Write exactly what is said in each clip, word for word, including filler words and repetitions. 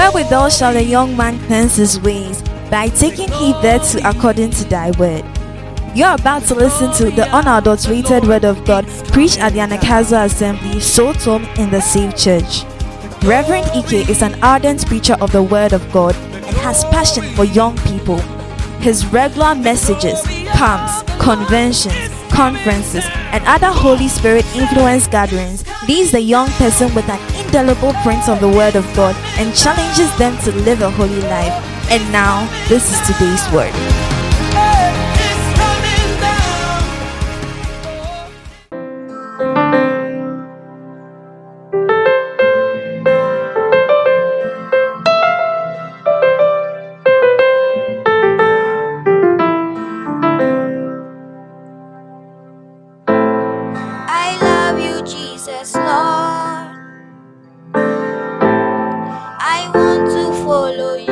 Wherewithal shall a young man cleanse his ways? By taking heed thereto according to thy word. You're about to listen to the unadulterated word of God preached at the Anagkazo Assembly, Sotom in the Safe Church. Reverend Ike is an ardent preacher of the word of God and has passion for young people. His regular messages, camps, conventions, conferences, and other Holy Spirit influence gatherings leaves the young person with an indelible print of the word of God and challenges them to live a holy life. And now, this is today's word. I love you, Jesus, Lord. I want to follow you.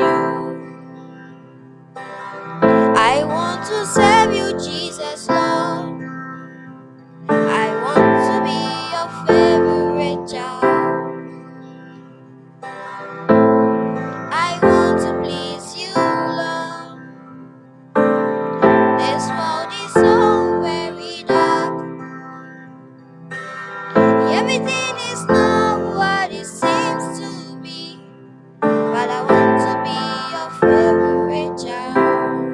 I want to serve you, Jesus, Lord. I want to be your favorite child. I want to please you, Lord. This world is so very dark. Everything is not what it seems to be. But I want to be your favorite child.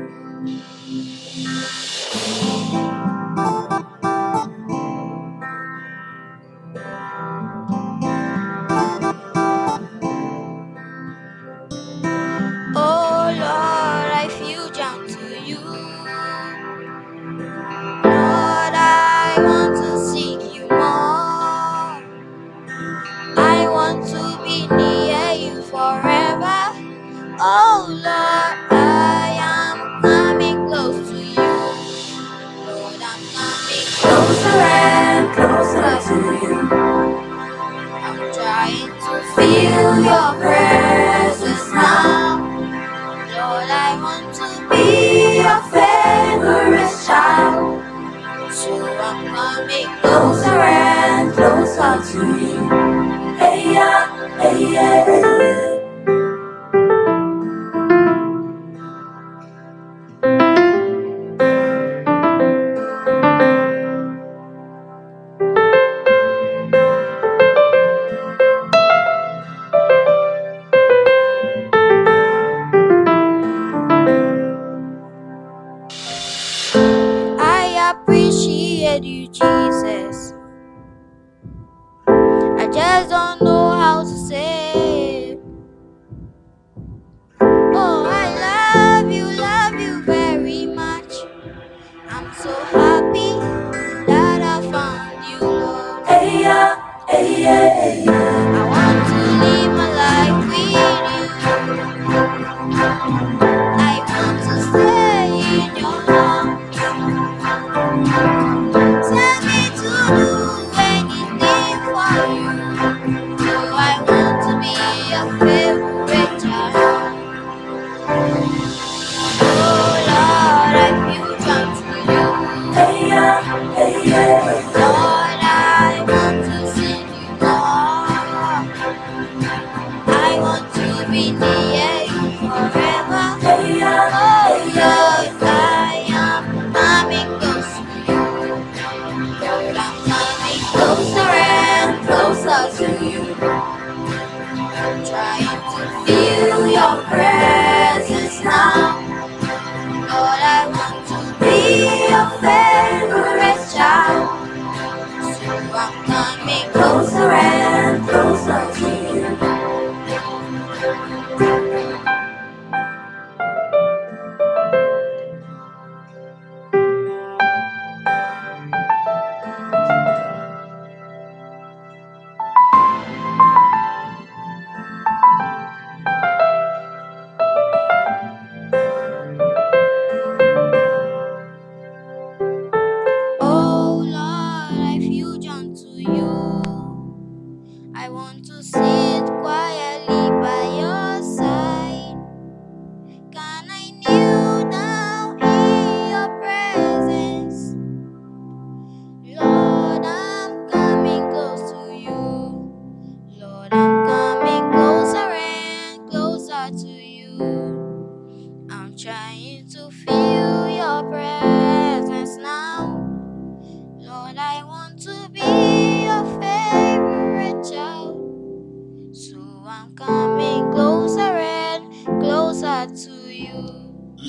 Oh Lord, I feel down to you. Lord, I want to seek you more. I want to be near you forever. Oh Lord, I am coming close to you. Lord, I'm coming closer and closer to you. I'm trying to feel your presence now. Lord, I want to be your favorite child. So I'm coming closer and closer to you. Hey yeah, hey yeah, hey yeah. I appreciate you, Jesus. I just don't know how to say it. Oh, I love you, love you very much. I'm so happy that I found you, Lord. Hey yeah, hey yeah, hey yeah. I want to live my life with you. I want to stay in your arms. Tell me to do anything for you. So I want to be your favorite child. Oh Lord, I feel drawn to you. Hey yeah, hey yeah. Lord, I want to see you more. I want to be near you forever. Hey yeah, oh Lord, I am coming close to you. Lord, I'm coming closer and closer to you. I'm trying to feel your presence now. Lord, I want to be your favorite child.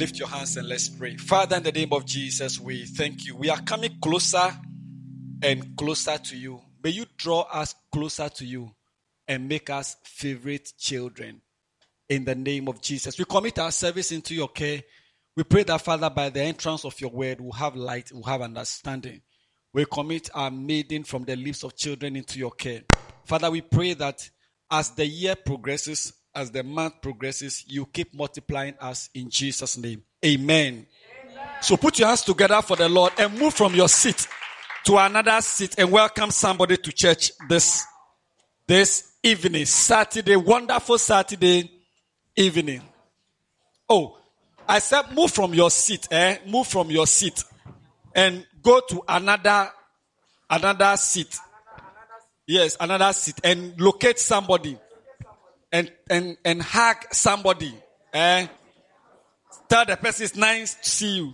Lift your hands and let's pray. Father, in the name of Jesus, we thank you. We are coming closer and closer to you. May you draw us closer to you and make us favorite children. In the name of Jesus, we commit our service into your care. We pray that, Father, by the entrance of your word, we'll have light, we'll have understanding. We commit our maiden from the lips of children into your care. Father, we pray that as the year progresses, as the month progresses, you keep multiplying us in Jesus' name. Amen. Amen. So put your hands together for the Lord and move from your seat to another seat and welcome somebody to church this, this evening, Saturday, wonderful Saturday evening. Oh, I said move from your seat, eh? Move from your seat and go to another, another seat. Yes, another seat and locate somebody and, and, and hug somebody, eh? Tell the person it's nice to see you.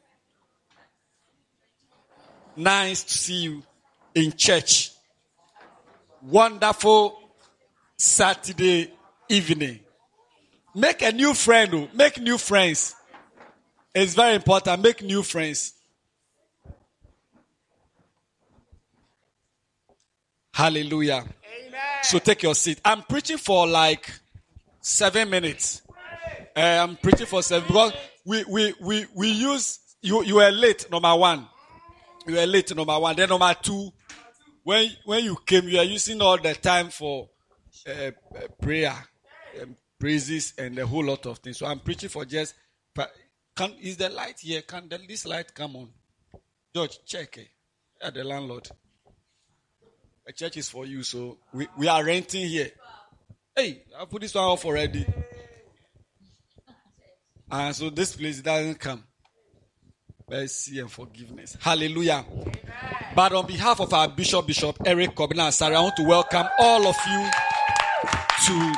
Nice to see you in church. Wonderful Saturday evening. Make a new friend. Oh. Make new friends. It's very important. Make new friends. Hallelujah. Amen. So take your seat. I'm preaching for like seven minutes. Uh, I'm preaching for seven because we we we we use you. You were late. Number one. You were late. Number one. Then number two. When when you came, you are using all the time for uh, uh, prayer. Um, praises and a whole lot of things. So I'm preaching for just, can, is the light here? Can the, this light come on? George, check it. Yeah, the landlord. The church is for you, so we, we are renting here. Hey, I put this one off already. And so this place doesn't come. Mercy and forgiveness. Hallelujah. Amen. But on behalf of our Bishop, Bishop Eric Kobina and Sarah, I want to welcome all of you to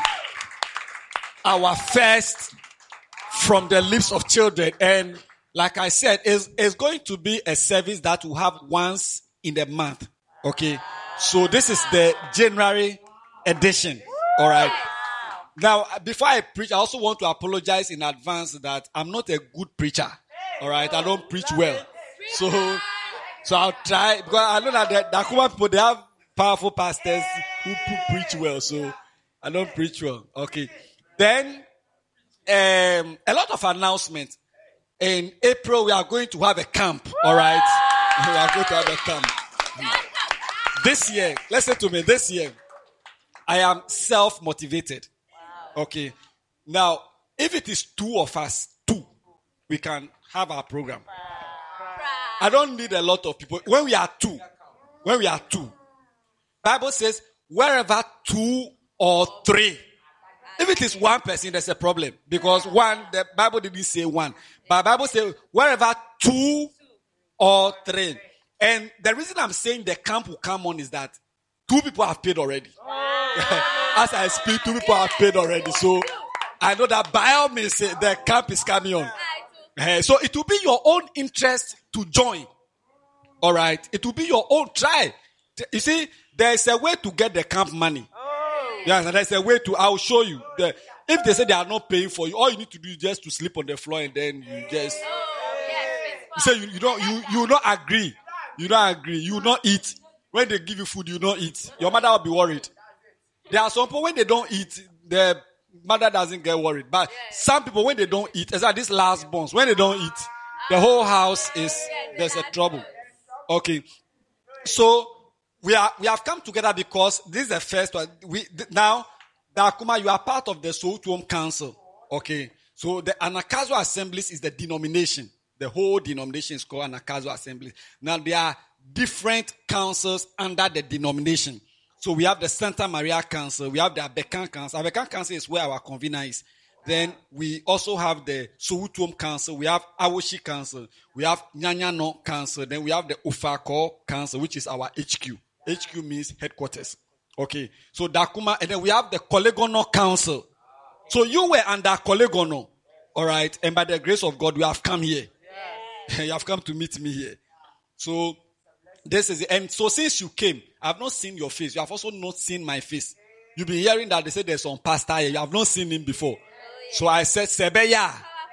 our first from the lips of children. And like I said, it's, it's going to be a service that we'll have once in the month. Okay. So this is the January edition. All right. Now, before I preach, I also want to apologize in advance that I'm not a good preacher. All right. I don't preach well. So, so I'll try, because I know that the, the Akuma people, they have powerful pastors who, who preach well. So I don't preach well. Okay. Then, um, a lot of announcements. In April, we are going to have a camp. All right? We are going to have a camp. This year, listen to me, this year, I am self-motivated. Okay. Now, if it is two of us, two, we can have our program. I don't need a lot of people. When we are two, when we are two, Bible says, wherever two or three. If it is one person, there's a problem. Because one, the Bible didn't say one. But the Bible says wherever two or three. And the reason I'm saying the camp will come on is that two people have paid already. As I speak, two people have paid already. So I know that by all means, the camp is coming on. Uh, so it will be your own interest to join. All right? It will be your own try. You see, there's a way to get the camp money. Yes, and there's a way to, I'll show you. The, if they say they are not paying for you, all you need to do is just to sleep on the floor and then you just, you say you, you don't, you, you not agree. You don't agree. You not eat. When they give you food, you not eat. Your mother will be worried. There are some people, when they don't eat, the mother doesn't get worried. But some people, when they don't eat, it's like these last bones. When they don't eat, the whole house is, there's a trouble. Okay. So, We are, we have come together because this is the first one. We, th- now, Dakuma, you are part of the Soweto Council. Okay. So the Anagkazo Assemblies is the denomination. The whole denomination is called Anagkazo Assemblies. Now there are different councils under the denomination. So we have the Santa Maria Council. We have the Abekan Council. Abekan Council is where our convener is. Then we also have the Soweto Council. We have Awoshi Council. We have Nyanyano Council. Then we have the Ufako Council, which is our H Q. H Q means headquarters. Okay. So Dakuma, and then we have the Kolegono Council. So you were under Kolegono. All right. And by the grace of God, you have come here. Yeah. You have come to meet me here. So this is it. And so since you came, I have not seen your face. You have also not seen my face. You've been hearing that they say there's some pastor here. You have not seen him before. So I said, Sebeya,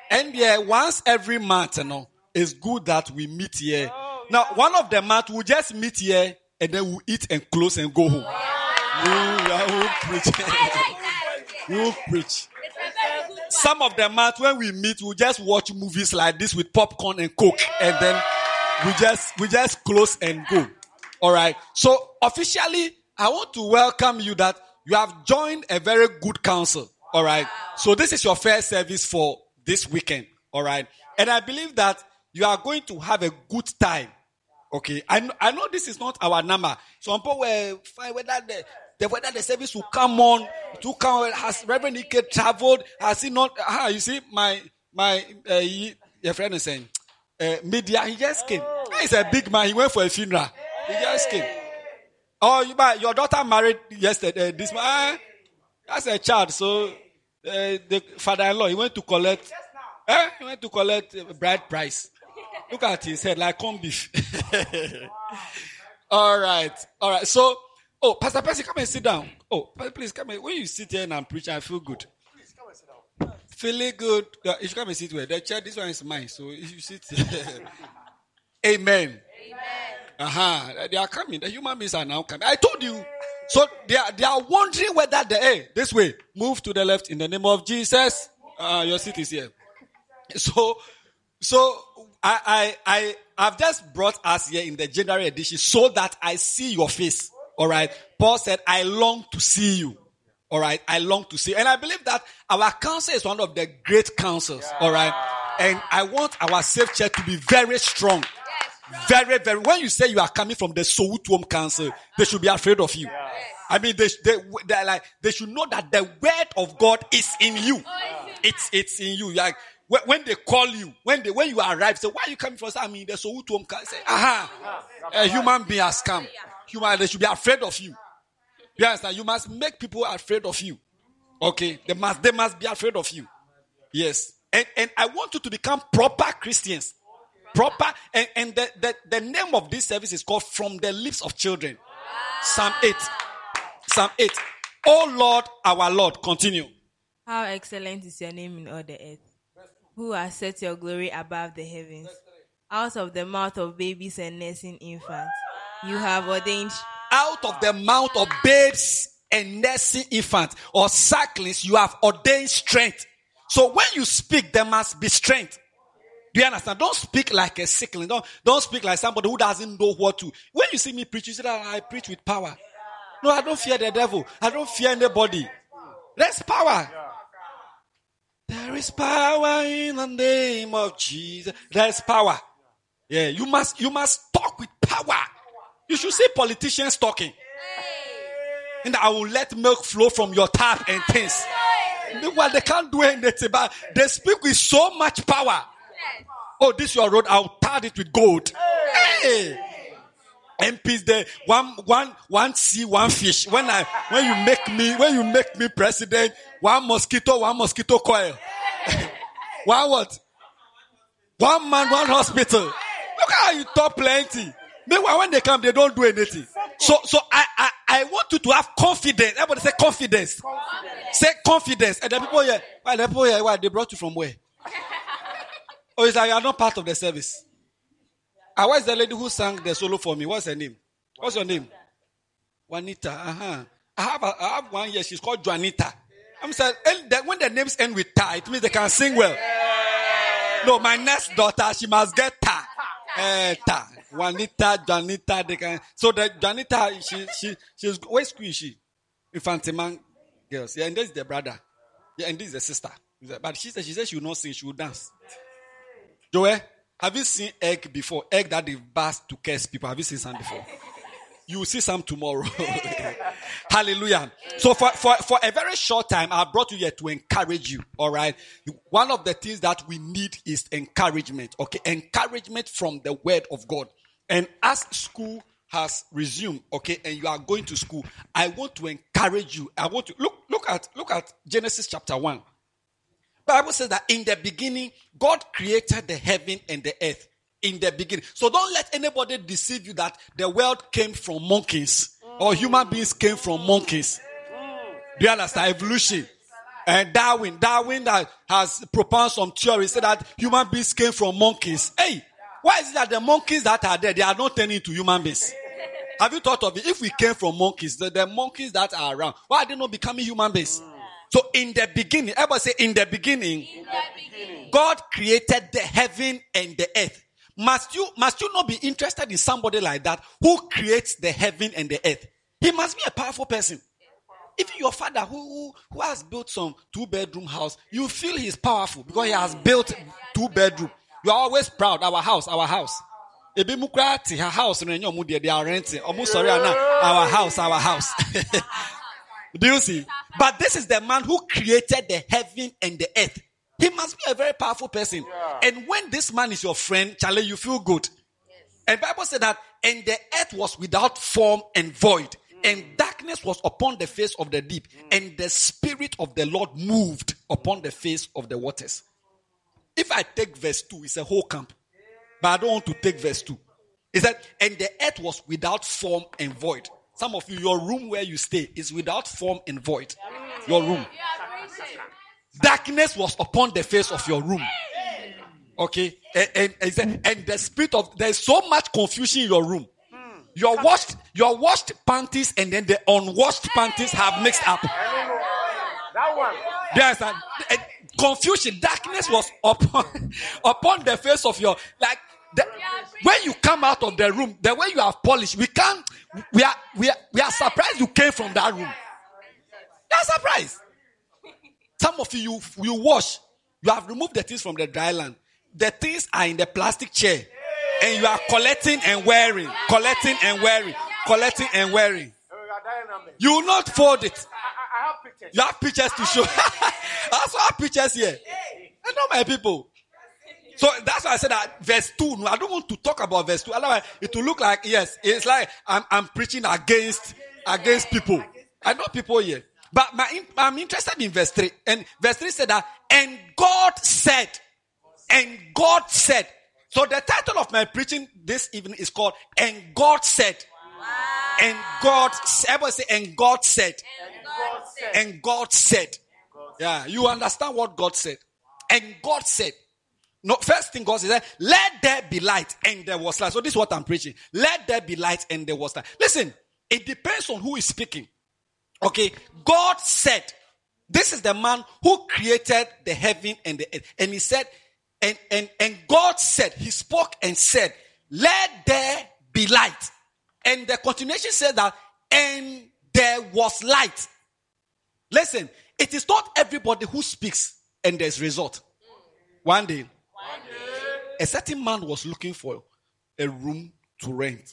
And yeah, once every month, you know, it's good that we meet here. Now, one of the month we'll just meet here and then we'll eat and close and go home. We'll, we'll preach. We'll preach. Some of the month when we meet, we'll just watch movies like this with popcorn and Coke, and then we just we just close and go. All right. So officially, I want to welcome you that you have joined a very good council. All right. So this is your first service for this weekend. All right. And I believe that you are going to have a good time. Okay. I know, I know this is not our number. Some people will find whether the, the whether the service will come on, to come. Has Reverend Ike traveled? Has he not? Ah, you see, my my uh, your friend is saying, uh, media. He just came. He's a big man. He went for a funeral. He just came. Oh, you, your daughter married yesterday. This man, that's a child. So uh, the father-in-law, he went to collect. Eh? He went to collect a bride price. Look at his head like corned beef. All right, all right. So, oh, Pastor Percy, come and sit down. Oh, please come and. When you sit here and I'm preaching, I feel good. Please come and sit down. Feeling good. Uh, you should come and sit where the chair. This one is mine. So if you sit. Amen. Amen. Uh-huh. They are coming. The human beings are now coming. I told you. So they are, they are wondering whether the, hey, this way, move to the left in the name of Jesus. Uh, your seat is here. So, so I, I, I, I've just brought us here in the January edition so that I see your face. All right. Paul said, I long to see you. All right. I long to see you. And I believe that our council is one of the great councils. All right. And I want our Safe Church to be very strong. Very, very. When you say you are coming from the Sowutuom Council, they should be afraid of you. Yes. I mean, they, they, they like, they should know that the word of God is in you. Oh, it's, it's in you. Like, when, when they call you, when they, when you arrive, say, why are you coming from? I mean, the Sowutuom Council. Say, aha, a human being has come. Human, they should be afraid of you. You understand? You must make people afraid of you. Okay? They must, they must be afraid of you. Yes. And, and I want you to become proper Christians. Proper, and, and the, the, the name of this service is called From the Lips of Children. Psalm eight. Psalm eight. Oh Lord, our Lord, continue. How excellent is your name in all the earth, who has set your glory above the heavens. Out of the mouth of babies and nursing infants, you have ordained. Out of the mouth of babes and nursing infants or sucklings, you have ordained strength. So when you speak, there must be strength. Do you understand? Don't speak like a sickling. Don't, don't speak like somebody who doesn't know what to. When you see me preach, you say that I preach with power. No, I don't fear the devil. I don't fear anybody. There's power. There is power in the name of Jesus. There's power. Yeah, you must, you must talk with power. You should see politicians talking. And I will let milk flow from your tap and things. Well, they can't do anything, but they speak with so much power. Oh, this your road, I'll tar it with gold. Hey! M Ps there, one, one, one sea, one fish. When I, when you make me, when you make me president, one mosquito, one mosquito coil. One what? One man, one hospital. Look how you talk plenty. Meanwhile, when they come, they don't do anything. So, so I, I, I want you to have confidence. Everybody say confidence. confidence. Say confidence. And the people here, why the people here, why they brought you from where? Oh, it's like you are not part of the service. Ah, where's the lady who sang the solo for me? What's her name? What's your name? Juanita. Uh-huh. I have a, I have one here. She's called Juanita. I'm saying when the names end with ta, it means they can sing well. No, my next daughter, she must get ta. Uh, ta. Juanita, Juanita, they can. So the Juanita, she she she's where school is she? Infantiman girls. Yeah, and this is the brother. Yeah, and this is the sister. But she said she said she will not sing, she will dance. Joey, have you seen egg before? Egg that they've burst to curse people. Have you seen some before? You will see some tomorrow. Hallelujah. So for, for, for a very short time, I brought you here to encourage you. All right. One of the things that we need is encouragement. Okay. Encouragement from the word of God. And as school has resumed, okay, and you are going to school, I want to encourage you. I want to look, look at, look at Genesis chapter one. The Bible says that in the beginning, God created the heaven and the earth. In the beginning. So don't let anybody deceive you that the world came from monkeys or human beings came from monkeys. Do you understand? Evolution. And Darwin, Darwin that has propounded some theory, said that human beings came from monkeys. Hey, why is it that the monkeys that are there, they are not turning into human beings? Have you thought of it? If we came from monkeys, the, the monkeys that are around, why are they not becoming human beings? Mm. So in the beginning, everybody say in the beginning, In the beginning, God created the heaven and the earth. Must you, must you not be interested in somebody like that who creates the heaven and the earth? He must be a powerful person. Even your father who, who, who has built some two-bedroom house, you feel he's powerful because he has built two-bedroom. You are always proud. Our house, our house. Ebi mukrati, her house, they are renting. Almost sorry, our house, our house. Do you see? But this is the man who created the heaven and the earth. He must be a very powerful person. Yeah. And when this man is your friend, Charlie, you feel good. Yes. And Bible said that, and the earth was without form and void, mm. and darkness was upon the face of the deep, mm. and the Spirit of the Lord moved upon the face of the waters. If I take verse two, it's a whole camp. But I don't want to take verse two. It said, and the earth was without form and void. Some of you, your room where you stay is without form and void. Your room. Darkness was upon the face of your room. Okay? And, and, and, said, and the spirit of, there's so much confusion in your room. Your washed, your washed panties and then the unwashed panties have mixed up. That one. There's a, a confusion. Darkness was upon, upon the face of your, like, the, when you come out of the room, the way you have polished, we can't, we are, we are, we are surprised you came from that room. We are surprised. Some of you, you, you wash, you have removed the things from the dry land. The things are in the plastic chair. And you are collecting and wearing, collecting and wearing, collecting and wearing. You will not fold it. I have pictures. You have pictures to show. I also have pictures here. I know my people. So that's why I said that verse two. I don't want to talk about verse two. Otherwise, it will look like, yes, it's like I'm, I'm preaching against, against people. I know people here. But my, I'm interested in verse three. And verse three said that, and God said, and God said. So the title of my preaching this evening is called, and God said. Wow. And God, everybody say, and God said. And God said. And God said. Yeah, you understand what God said. And God said. No, first thing God said, let there be light, and there was light. So this is what I'm preaching. Let there be light, and there was light. Listen, it depends on who is speaking. Okay, God said, this is the man who created the heaven and the earth. And he said, and, and, and God said, he spoke and said, let there be light. And the continuation said that, and there was light. Listen, it is not everybody who speaks and there's result. One day, One day, a certain man was looking for a room to rent.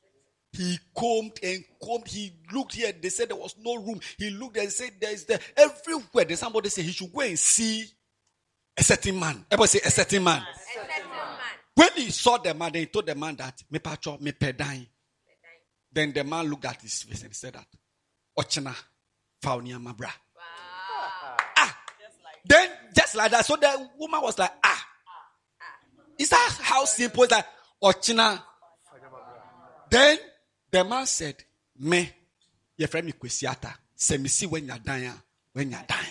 He combed and combed. He looked here. They said there was no room. He looked and said there is there. Everywhere. Then somebody said he should go and see a certain man. Everybody say a certain man. A certain man. When he saw the man, then he told the man that, me pacho, me pedai. Then the man looked at his face and he said that, Ochina, faunia mabra. Ah. Then, just like that, so the woman was like, ah. Is that how simple is that? Ochina. Then, the man said, me, your friend me kwesiata. Se me see when you're dying, when you're dying.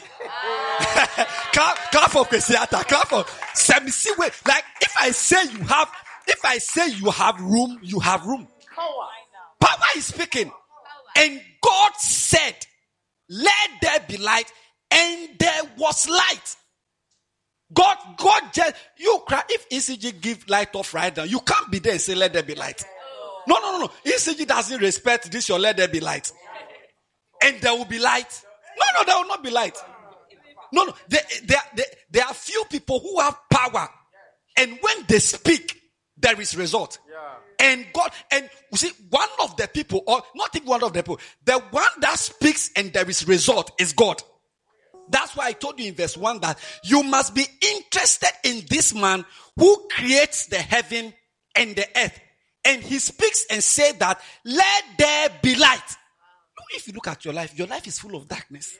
clap, clap for kwesiata, clap for, se me see when, like, if I say you have, if I say you have room, you have room. Power. Power is speaking. And God said, let there be light, and there was light. God, God just, you cry, if E C G give light off right now, you can't be there and say, let there be light. No, no, no, no. E C G doesn't respect this, your let there be light. And there will be light. No, no, there will not be light. No, no. There, there, there, there are few people who have power. And when they speak, there is result. And God, and you see, one of the people, or not even one of the people, the one that speaks and there is result is God. That's why I told you in verse one that you must be interested in this man who creates the heaven and the earth. And he speaks and says that, let there be light. If you look at your life, your life is full of darkness.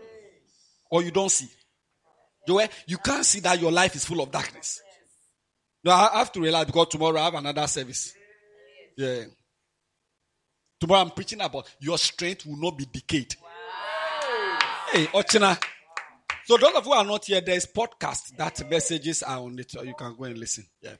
Or you don't see. You can't see that your life is full of darkness. No, I have to realize because tomorrow I have another service. Yeah. Tomorrow I'm preaching about your strength will not be decayed. Wow. Hey, Ochina. So those of you who are not here, there is podcast that messages are on it. So you can go and listen. Yeah.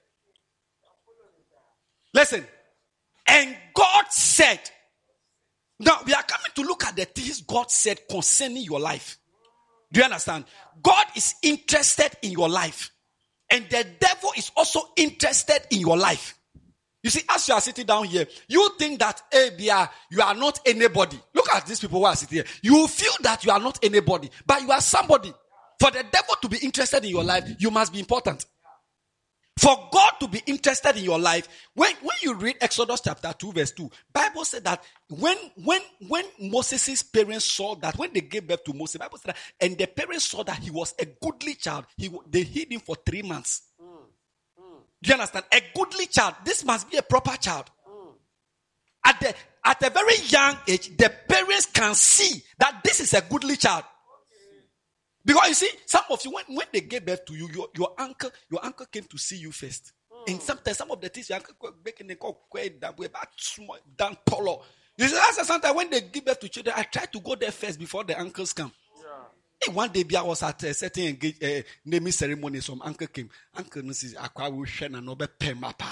Listen. And God said. Now we are coming to look at the things God said concerning your life. Do you understand? God is interested in your life. And the devil is also interested in your life. You see, as you are sitting down here, you think that, hey, Bia, you are not anybody. Look at these people who are sitting here. You feel that you are not anybody, but you are somebody. For the devil to be interested in your life, you must be important. For God to be interested in your life, when, when you read Exodus chapter two, verse two, Bible said that when, when, when Moses' parents saw that, when they gave birth to Moses, Bible said that, and the parents saw that he was a goodly child, he, they hid him for three months. Do you understand? A goodly child. This must be a proper child. Mm. At the at a very young age, the parents can see that this is a goodly child. Okay. Because you see, some of you, when, when they gave birth to you, your, your uncle, your uncle came to see you first. Mm. And sometimes some of the things your uncle making the call that way about small down taller. You see, that's sometimes when they give birth to children, I try to go there first before the uncles come. Hey, one day, I was at a certain engage, uh, naming ceremony. Some uncle came. Uncle says, "Aqua will share and no be pemapa."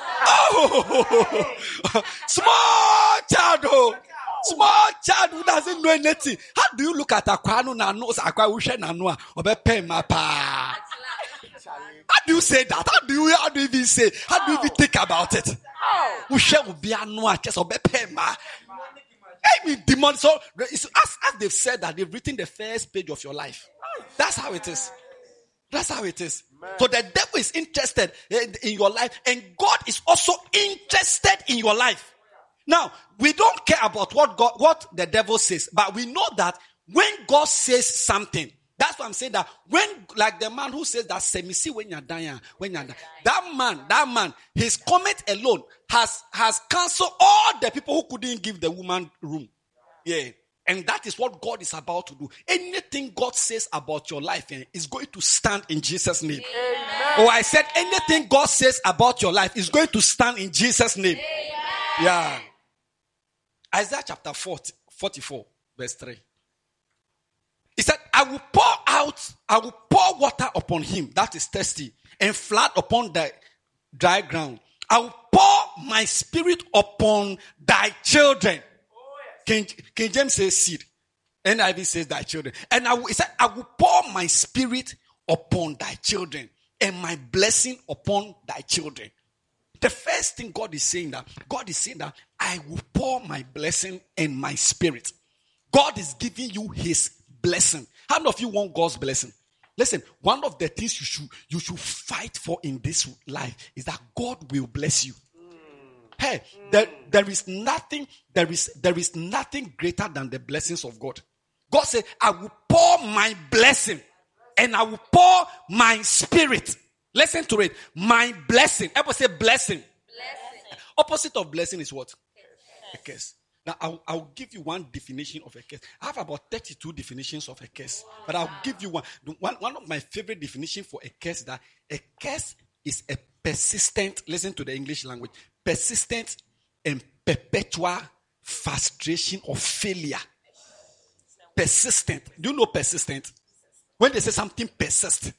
Oh, small child, oh, small child who doesn't know anything. How do you look at Aqua no na knows Aqua will share and no or be pemapa? How do you say that? How do you how do you even say? How do you even think about it? Who share will be a no just or be pema. I mean, demon. So, as, as they've said that, they've written the first page of your life. That's how it is. That's how it is. Man. So the devil is interested in, in your life, and God is also interested in your life. Now, we don't care about what God, what the devil says, but we know that when God says something, that's why I'm saying that when, like the man who says that, "Semisi when you're dying, when you're dying," that man, that man, his comment alone has has cancelled all the people who couldn't give the woman room. Yeah, and that is what God is about to do. Anything God says about your life eh, is going to stand in Jesus' name. Amen. Oh, I said anything God says about your life is going to stand in Jesus' name. Amen. Yeah. Isaiah chapter forty, forty-four, verse three. He said, "I will pour out, I will pour water upon him that is thirsty, and flood upon the dry ground. I will pour my spirit upon thy children." Oh, yes. King, King James says seed. N I V says thy children. And I will, he said, "I will pour my spirit upon thy children, and my blessing upon thy children." The first thing God is saying that, God is saying that I will pour my blessing and my spirit. God is giving you his blessing. How many of you want God's blessing? Listen, one of the things you should you should fight for in this life is that God will bless you. Mm. Hey, mm. there, there is nothing, there is there is nothing greater than the blessings of God. God said, "I will pour my blessing and I will pour my spirit." Listen to it. My blessing. Everybody say blessing. Blessing. Opposite of blessing is what? A curse. Now, I'll, I'll give you one definition of a curse. I have about thirty-two definitions of a curse. But I'll give you one. One, one of my favorite definitions for a curse is that a curse is a persistent, listen to the English language, persistent and perpetual frustration or failure. Persistent. Do you know persistent? When they say something persist,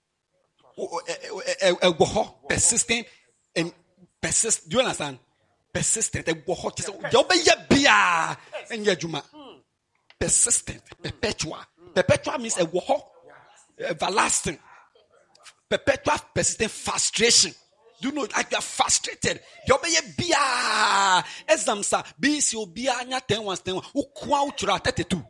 persistent and persist. Do you understand? Persistent. Persistent. Perpetual. Perpetual means a woho. Everlasting. Perpetual, persistent frustration. Do you know, like you are frustrated? You obey bia. Exam sa. Be si obia nya ten once ten one. Ukwa uchura thirty two.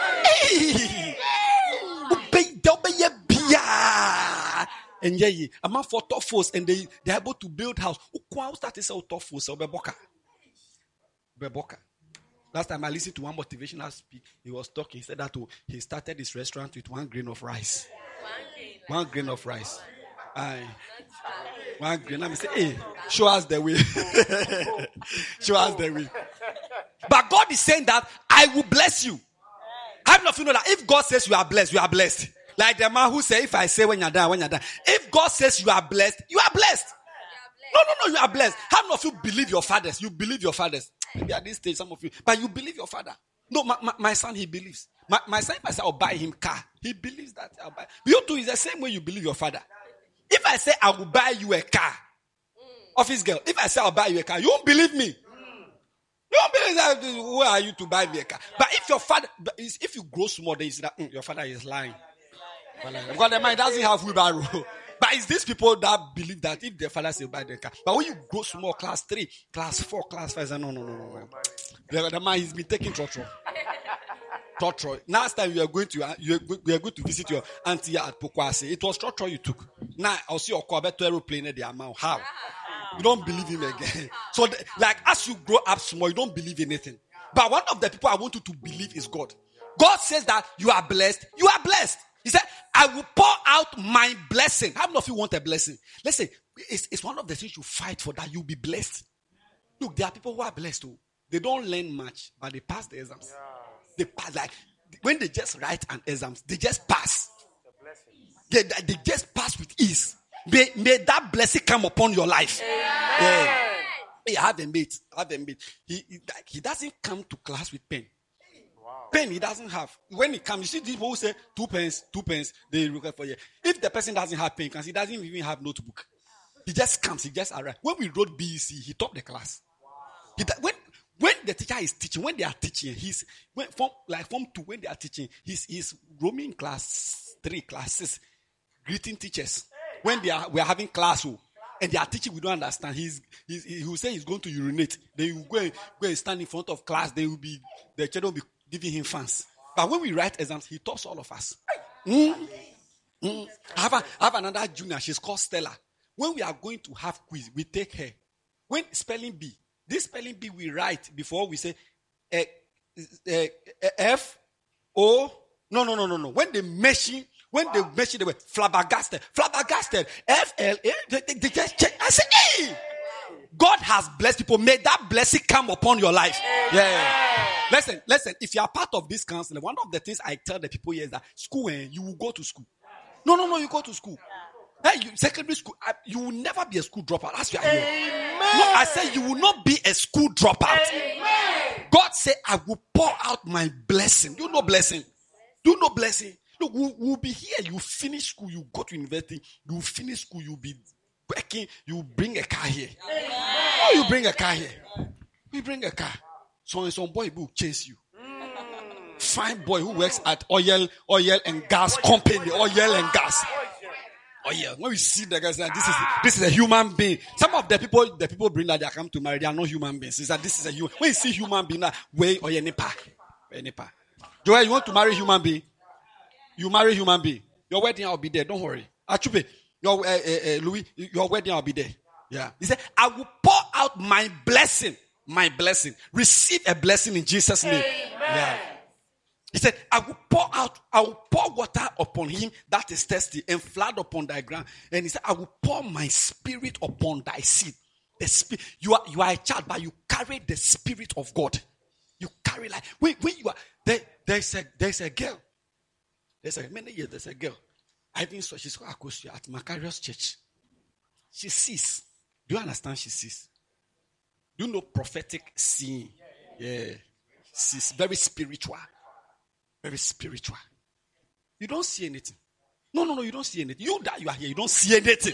Obey, obey bia. And yeah, a man for tough force, and they they are able to build house. Ukwa start to say tough force. Obeboka. Obeboka. Last time I listened to one motivational speak, he was talking. He said that oh, he started his restaurant with one grain of rice. One grain, like one grain of rice. Aye. One grain. Let me say, hey, show us the way. Show us the way. But God is saying that I will bless you. How many of you know that if God says you are blessed, you are blessed? Like the man who said, if I say when you're done, when you're done. If God says you are blessed, you are blessed. No, no, no, you are blessed. How many of you believe your fathers? You believe your fathers. Maybe at this stage, some of you. But you believe your father. No, my, my, my son, he believes. My, my son, if I say I'll buy him car, he believes that I'll buy. You too is the same way you believe your father. If I say I will buy you a car, office girl, if I say I'll buy you a car, you won't believe me. You won't believe that. Who are you to buy me a car? But if your father, if you grow small, then you see that mm, your father is lying. Because the man doesn't have wheelbarrow. But it's these people that believe that if their father say buy the car. But when you grow small, class three, class four, class five, say, no, no, no, no. The, the man he's been taking torture. Torture. Last time you are going to you are, you are going to visit your auntie at Pokwase. It was torture you took. Now I'll see your car to aeroplane at the amount. How? You don't believe him again. So the, like as you grow up small, you don't believe anything. But one of the people I want you to believe is God. God says that you are blessed. You are blessed. He said, I will pour out my blessing. How many of you want a blessing? Listen, it's, it's one of the things you fight for, that you'll be blessed. Look, there are people who are blessed too. They don't learn much, but they pass the exams. Yeah. They pass, like, when they just write an exams, they just pass. They, they just pass with ease. May, may that blessing come upon your life. Yeah. Yeah. Hey, I have a mate. I have a mate. He, he, he doesn't come to class with pen. Pen he doesn't have. When he comes, you see people who say two pens, two pens, they request for you. If the person doesn't have pen, because he doesn't even have notebook. He just comes, he just arrives. When we wrote B E C, he topped the class. He, when when the teacher is teaching, when they are teaching, he's when from like form two, when they are teaching, he's he's roaming class three, classes, greeting teachers. When they are we are having class, oh, and they are teaching, we don't understand. He's, he's he will say he's going to urinate. Then he will go and, go and stand in front of class. They will be the children will be giving him fans. But when we write exams, he tops all of us. Mm. Mm. I, have a, I have another junior. She's called Stella. When we are going to have quiz, we take her. When spelling bee, this spelling bee we write before we say uh, uh, uh, F O. No, no, no, no, no. When they mention, when they mention the word flabbergasted, flabbergasted, F L A, they, they, they just check. I say, hey, God has blessed people. May that blessing come upon your life. Yeah. Listen, listen. If you are part of this counseling, one of the things I tell the people here is that school, eh, you will go to school. No, no, no, you go to school. Hey, you, secondary school, I, you will never be a school dropout. That's why here. No, I say you will not be a school dropout. Amen. God said, I will pour out my blessing. You know blessing. You know blessing. Look, we'll, we'll be here. You finish school, you go to university. You finish school, you'll be working. You bring a car here. Oh, you bring a car here. You bring a car. So some boy will chase you. Mm. Fine boy who works at oil, oil and gas company, oil and gas. Oh yeah, when we see the guys, like, this is this is a human being. Some of the people, the people bring that they come to marry, they are not human beings. It's like this is a human. When you see human being, that way or yeah, nipa, nipa. Joel, you want to marry human being? You marry human being. Your wedding, I'll be there. Don't worry. Achupe, your uh, uh, uh, Louis, your wedding, I'll be there. Yeah. He said, I will pour out my blessing. My blessing. Receive a blessing in Jesus' name. Amen. Yeah. He said, I will pour out, I will pour water upon him that is thirsty and flood upon thy ground. And he said, I will pour my spirit upon thy seed. The spirit, you are you are a child, but you carry the spirit of God. You carry like when, when you are there, there's a there's a girl. There's a many years, there's a girl. I think so. She's called Akosia at Macarius Church. She sees. Do you understand? She sees. Do you know prophetic seeing? Yeah. She's very spiritual. Very spiritual. You don't see anything. No, no, no, you don't see anything. You that you are here, you don't see anything.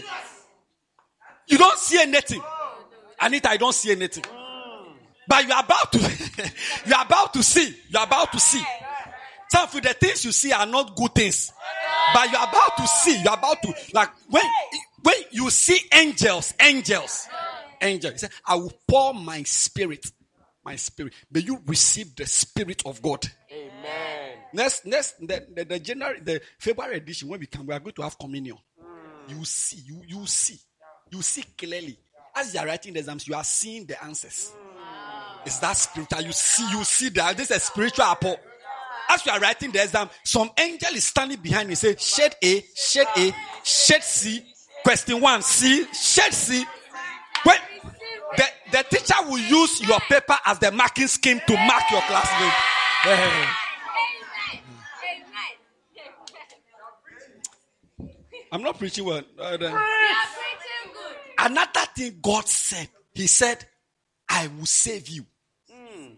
You don't see anything. Anita, I don't see anything. But you are about to you are about to see. You are about to see. Some of the things you see are not good things. But you are about to see. You are about to like when when you see angels, angels, angels. He said, I will pour my spirit. My spirit. May you receive the spirit of God. Amen. Next, next, the, the, the January, the February edition, when we come, we are going to have communion. Mm. You see, you you see, you see clearly. As you are writing the exams, you are seeing the answers. Mm. It's that spiritual. You see, you see that this is a spiritual apple. As you are writing the exam, some angel is standing behind you. Say, shade A, shade A, shade C. Question one, C, shade C. Wait, the the teacher will use your paper as the marking scheme to mark your classmate. Hey. I'm not preaching well. Uh, Another thing God said, He said, I will save you. Mm. Wow.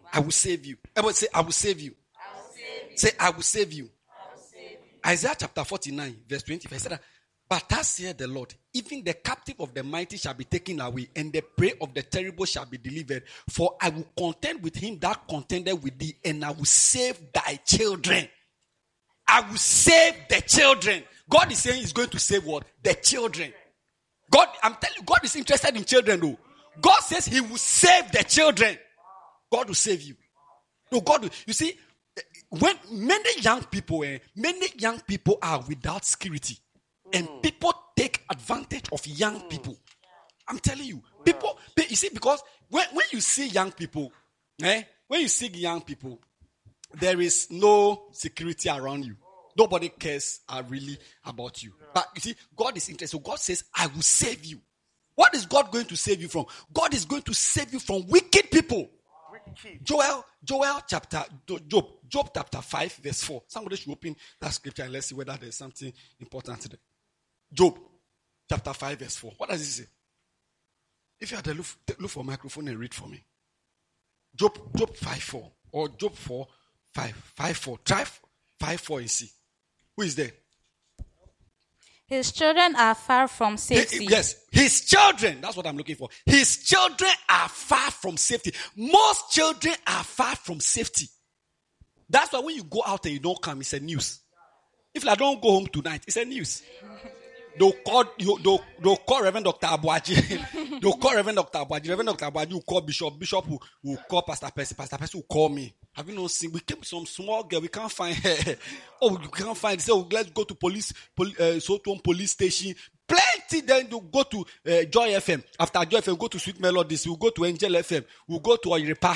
I will save you. Everybody say, I will save you. I will save you. Say, I will save you. I will save you. Isaiah chapter forty-nine, verse twenty. He said, but thus saith the Lord, even the captive of the mighty shall be taken away, and the prey of the terrible shall be delivered. For I will contend with him that contended with thee, and I will save thy children. I will save the children. God is saying he's going to save what? The children. God, I'm telling you, God is interested in children though. God says he will save the children. God will save you. No, God will. You see, when many young people, eh, many young people are without security. And people take advantage of young people. I'm telling you. People, you see, because when, when you see young people, eh, when you see young people, there is no security around you. Nobody cares uh, really about you. But you see, God is interested. So God says, I will save you. What is God going to save you from? God is going to save you from wicked people. Joel, Joel chapter, Job, Job chapter five, verse four. Somebody should open that scripture and let's see whether there's something important there. Job chapter five, verse four. What does it say? If you had to look, look for a microphone and read for me. Job, Job five, four. Or Job four, five. five, four. Try five, four and see. Who is there? His children are far from safety. He, yes, his children. That's what I'm looking for. His children are far from safety. Most children are far from safety. That's why when you go out and you don't come, it's a news. If I don't go home tonight, it's a news. They'll call you. They'll, they'll call Reverend Doctor Abuaji. They'll call Reverend Doctor Abuaji. Reverend Doctor Abuaji will call Bishop. Bishop will, will call Pastor Percy. Pastor Percy will call me. Have you not seen? We came with some small girl. We can't find her. Oh, we can't find. So let's go to police. Poli, uh, Soton police station. Plenty. Then you go to uh, Joy F M. After Joy F M, go to Sweet Melodies. We'll go to Angel F M. We'll go to Oyrepa.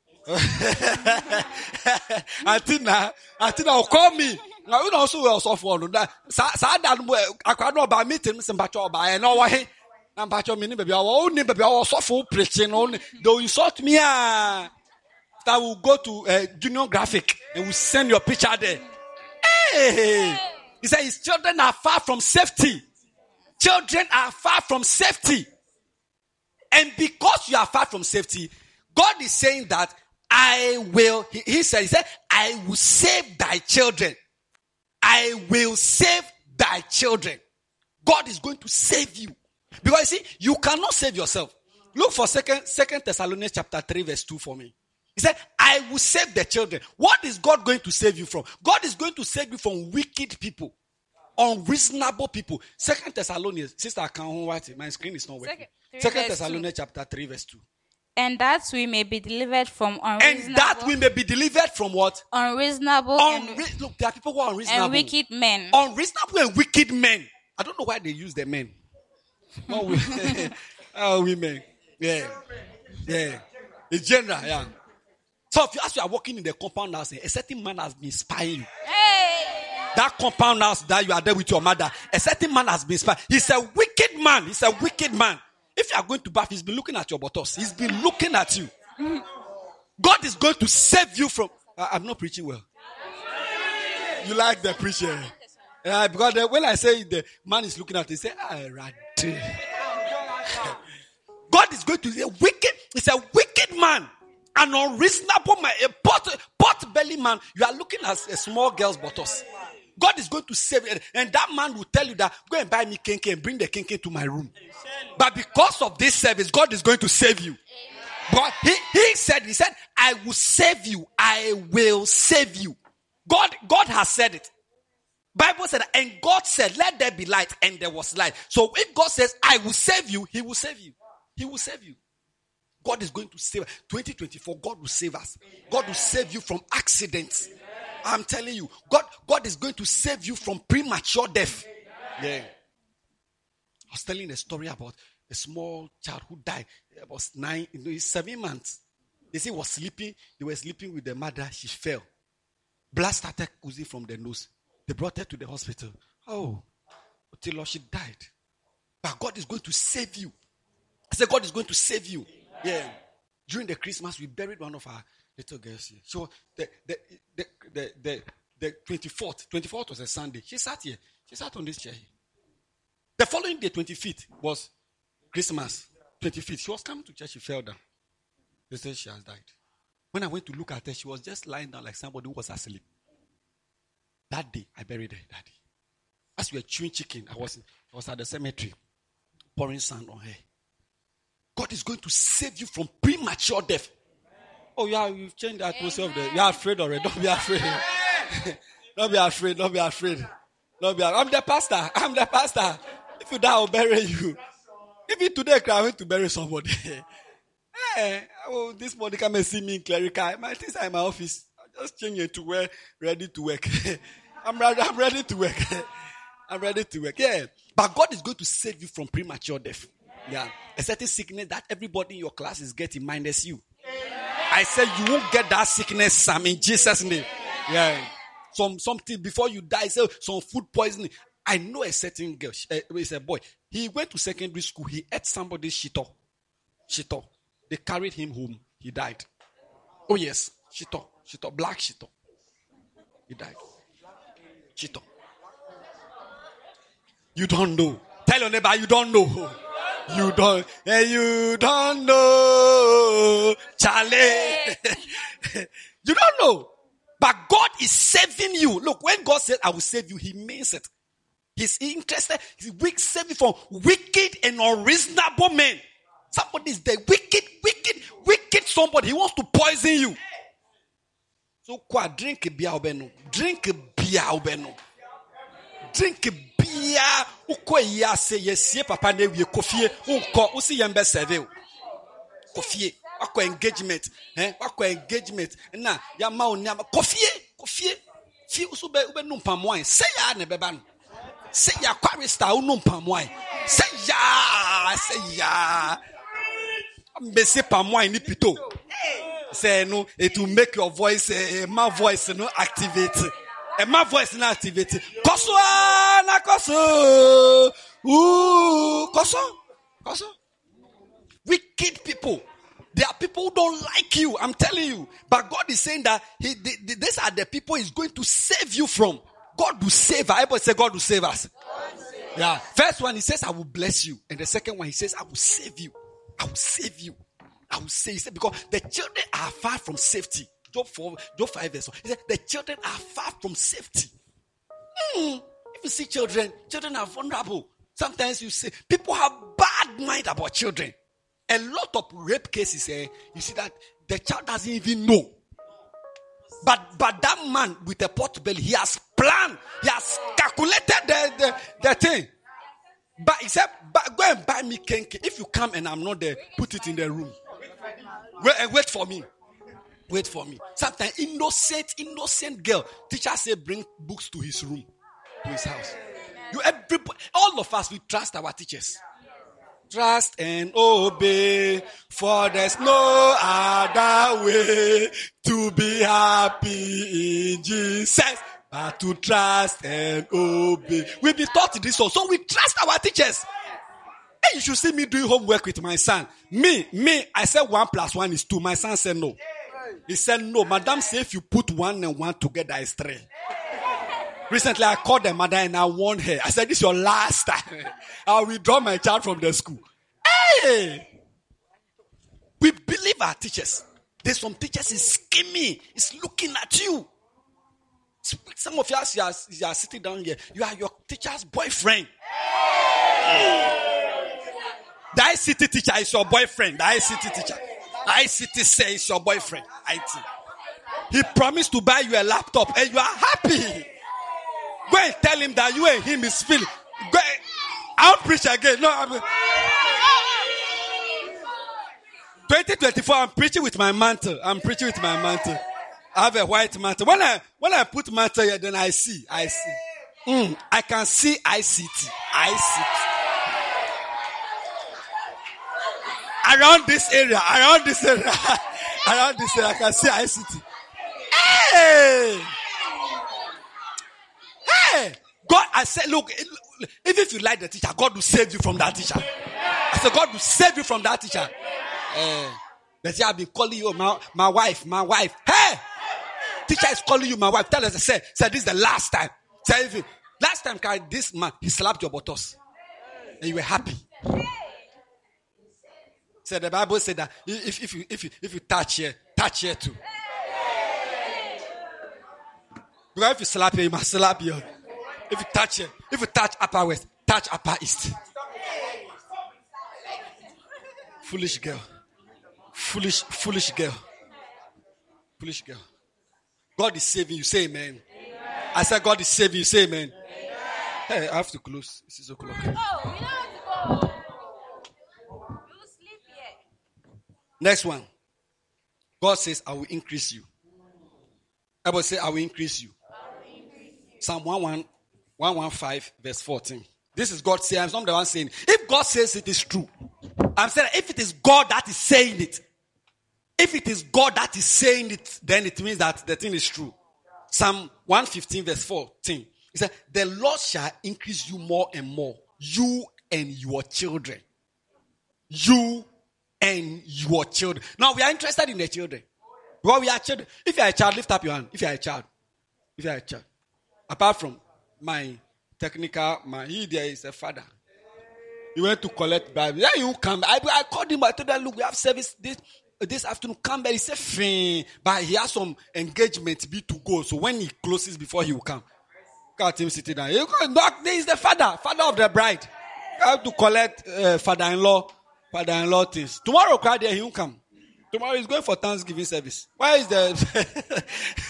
Atina, Atina will call me. Now we also will suffer on that. Sad that I can't know about meeting Mister Bacho by an hour. And Bacho meaning baby, our own name, baby, our suffer preaching only. Though you insult me, ah, that will go to uh, Junior Graphic and we send your picture there. Hey, he said his children are far from safety. Children are far from safety, and because you are far from safety, God is saying that I will. He, he said, he said, I will save thy children. I will save thy children. God is going to save you. Because you see, you cannot save yourself. Look for second, second Thessalonians chapter three, verse two for me. He said, I will save the children. What is God going to save you from? God is going to save you from wicked people. Unreasonable people. Second Thessalonians, sister, I can't write it. My screen is not working. Second, second Thessalonians chapter three, verse two. And that we may be delivered from unreasonable. And that we may be delivered from what? Unreasonable. Unre- and, Look, there are people who are unreasonable. And wicked men. Unreasonable and wicked men. I don't know why they use the men. Not women. Oh, women. Yeah. Yeah. In general, yeah. So if you, as you are walking in the compound house, a certain man has been spying you. Hey. That compound house that you are there with your mother, a certain man has been spying. He's a wicked man. He's a wicked man. If you are going to bath, he's been looking at your buttocks. He's been looking at you. God is going to save you from. Uh, I'm not preaching well. You like the preacher? Uh, because the, when I say the man is looking at you, he say, ah, right. God is going to say, wicked. He's a wicked man. An unreasonable man. A pot, pot belly man. You are looking at a small girl's buttocks. God is going to save you. And that man will tell you that, go and buy me kenke and bring the kenke to my room. But because of this service, God is going to save you. But he, he said, he said, I will save you. I will save you. God, God has said it. Bible said, and God said, let there be light, and there was light. So if God says, I will save you, he will save you. He will save you. God is going to save us. twenty twenty-four, God will save us. God will save you from accidents. I'm telling you, God, God is going to save you from premature death. Yeah. I was telling a story about a small child who died. It was nine, seven months. They say he was sleeping. They were sleeping with the mother. She fell. Blood started oozing from the nose. They brought her to the hospital. Oh, until she died. But God is going to save you. I said, God is going to save you. Yeah. During the Christmas, we buried one of our little girls here. So the the the the the, the twenty-fourth, twenty-fourth was a Sunday. She sat here. She sat on this chair here. The following day, twenty-fifth, was Christmas. twenty-fifth. She was coming to church. She fell down. They said she has died. When I went to look at her, she was just lying down like somebody who was asleep. That day, I buried her that day. As we were chewing chicken, I was, I was at the cemetery, pouring sand on her. God is going to save you from premature death. Oh, yeah, you've changed the atmosphere of the. You are afraid already. Don't be afraid. Don't be afraid. Don't be afraid. Don't be afraid. I'm the pastor. I'm the pastor. If you die, I'll bury you. Even today, I went to bury somebody. Hey, oh, this morning come and see me in clerical. My things are in my office. I just change it to wear, ready to work. I'm ready. I'm ready to work. I'm ready to work. Yeah, but God is going to save you from premature death. Yeah, a certain sickness that everybody in your class is getting, minus you. I said you won't get that sickness, Sam, in Jesus' name. Yeah, some something before you die. So some food poisoning. I know a certain girl. Uh, it's a boy. He went to secondary school. He ate somebody's shito. Shito. They carried him home. He died. Oh yes, shito, shito, black shito. He died. Shito. You don't know. Tell your neighbor you don't know. You don't. Hey, you don't know, Charlie. You don't know. But God is saving you. Look, when God said, "I will save you," He means it. He's interested. He's saving you from wicked and unreasonable men. Somebody is there, wicked, wicked, wicked somebody. He wants to poison you. So, kwa drink beer obeno. Drink beer obeno. Drink beer. Uko ya se yesie papa ne wie kofie. Unko usi yembe serve. Kofie. Wako engagement. Eh? Wako engagement. Na ya ma onyama kofie, kofie. Fi usube ube numpa mwai. Se ya ne beba no. Se ya kwarista u numpa mwai. Se ya, se ya. Mbese pa moi ni pito. Say no, it will make your voice, uh, my voice, no activate. And my voice not activate. Koso na koso. Ooh, koso, koso. Wicked people. There are people who don't like you. I'm telling you. But God is saying that he, the, the, these are the people He's going to save you from. God will save us. Everybody say God will save us. Yeah. First one He says I will bless you, and the second one He says I will save you. I will save you. I will save you. Because the children are far from safety. Job four, Job five verse one. He said, the children are far from safety. Mm. If you see children, children are vulnerable. Sometimes you see, people have bad mind about children. A lot of rape cases, eh, you see that the child doesn't even know. But but that man with a pot belly, he has planned, he has calculated the, the, the thing. But he said, but go and buy me kenke. If you come and I'm not there, put it in the room. Wait, wait for me. Wait for me. Sometimes innocent, innocent girl. Teacher say bring books to his room, to his house. You everybody, all of us, we trust our teachers. Trust and obey, for there's no other way to be happy in Jesus. But to trust and obey. We've been taught this also. So we trust our teachers. Hey, you should see me doing homework with my son. Me, me, I said one plus one is two. My son said no. He said no. Madam said if you put one and one together, it's three. Recently, I called the mother and I warned her. I said, this is your last time. I'll withdraw my child from the school. Hey! We believe our teachers. There's some teachers is scheming. It's looking at you. Some of you are, you, are, you are sitting down here. You are your teacher's boyfriend. The I C T teacher is your boyfriend. The I C T teacher. The I C T says your boyfriend. I T. He promised to buy you a laptop and you are happy. Go and tell him that you and him is feeling. Go and, I'll preach again. No, I'm, twenty twenty-four, I'm preaching with my mantle. I'm preaching with my mantle. I have a white mantle. When I when I put mantle here, then I see. I see. Mm, I can see I C T. I C T. Around this area, around this area, around this area, I can see I C T. Hey! Hey! God, I said, look, even if you like the teacher, God will save you from that teacher. I said, God will save you from that teacher. Hey. The teacher have been calling you, my, my wife, my wife. Hey! Teacher is calling you, my wife. Tell us, I said, say, this is the last time. Say, if you, last time, this man, he slapped your buttocks. And you were happy. So the Bible said that if, if, you, if, you, if you touch here, touch here too. Because if you slap here, you must slap here. If you touch here, if you touch upper west, touch upper east. Foolish girl. Foolish, foolish girl. Foolish girl. God is saving you. Say amen. Amen. I said God is saving you. Say amen. Amen. Hey, I have to close. It's six o'clock. Oh, we don't have to go. You sleep here. Next one. God says, I will increase you. Everybody say, I will increase you. I will increase you. Psalm one fifteen, verse fourteen. This is God saying, I'm not the one saying, if God says it is true, I'm saying if it is God that is saying it, if it is God that is saying it, then it means that the thing is true. Psalm one fifteen, verse fourteen. He said, the Lord shall increase you more and more, you and your children. You and your children. Now we are interested in the children. Because we are children. If you are a child, lift up your hand. If you are a child. If you are a child. Apart from my technical man, he there is a father. He went to collect Bible. Yeah, you come. I, I called him. I told him, look, we have service this this afternoon. Come back. He said, fine. But he has some engagement be to go. So when he closes before he will come. Got him sitting down. You go knock. There is the father. Father of the bride. You have to collect uh, father-in-law. Father-in-law things. Tomorrow, cry there, he won't come. Tomorrow he's going for Thanksgiving service. Where is the...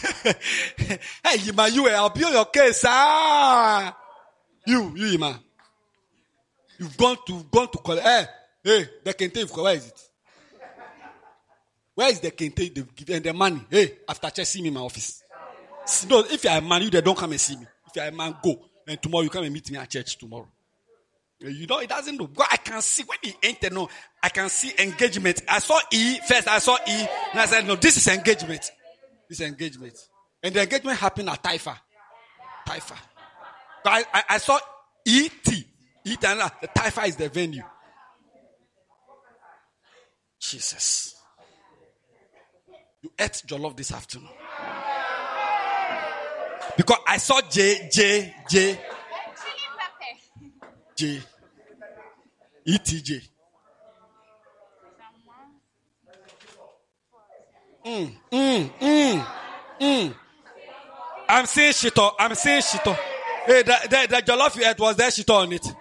Hey, Yima, you, I'll build your case. Ah! You, you, Yima. You've gone to, gone to collect. Hey, hey, the kente, where is it? Where is the kente they've given and the money? Hey, after church, see me in my office. No, if you're a man, you they don't come and see me. If you're a man, go. And tomorrow you come and meet me at church tomorrow. You know, it doesn't do. God, I can see when he entered, no, I can see engagement. I saw E first, I saw E, and I said, no, this is engagement. This is engagement. And the engagement happened at Taifa. Taifa. I, I, I saw E T. E T, and the Taifa is the venue. Jesus. You ate jollof this afternoon. Because I saw J, J, J. J. E T J. Mm, mm, mm, mm. I'm seeing shito. I'm seeing shito. Hey, the, the, the jollof you ate, was there shito on it?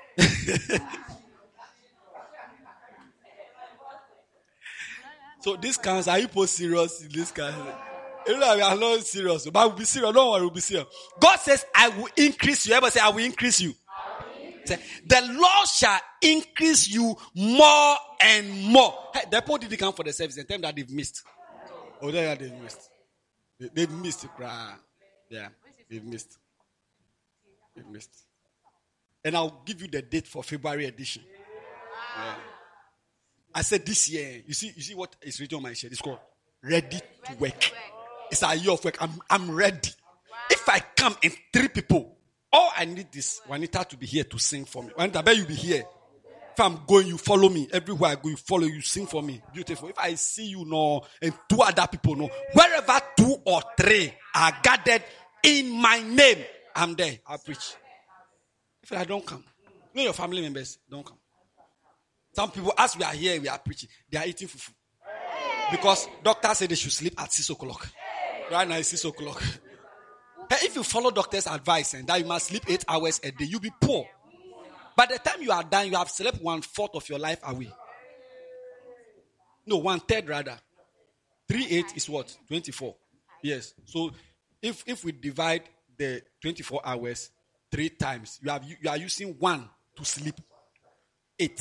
So this counts. Are you post serious in this kind? You know, we are not serious. But we'll be serious. Don't worry, we'll be serious. God says, I will increase you. Everybody say, I will increase you. The Lord shall increase you more and more. Hey, the people didn't come for the service and tell them that they've missed. Oh, they they've missed. They, they've missed. Yeah, they've missed. They've missed. And I'll give you the date for February edition. Yeah. I said this year. You see, you see what is written on my shirt? It's called Ready to Work. It's a year of work. I'm, I'm ready. If I come in three people. All I need is Juanita to be here to sing for me. Juanita, I bet you be here. If I'm going, you follow me. Everywhere I go, you follow, you sing for me. Beautiful. If I see you, no, and two other people, no. Wherever two or three are gathered in my name, I'm there. I'll preach. If I don't come, you know your family members, don't come. Some people, as we are here, we are preaching. They are eating fufu. Because doctors say they should sleep at six o'clock. Right now it's six o'clock. If you follow doctor's advice and that you must sleep eight hours a day, you'll be poor. By the time you are done, you have slept one fourth of your life away. No, one third rather. Three eight is what? Twenty-four. Yes. So if if we divide the twenty-four hours three times, you have you are using one to sleep. Eight.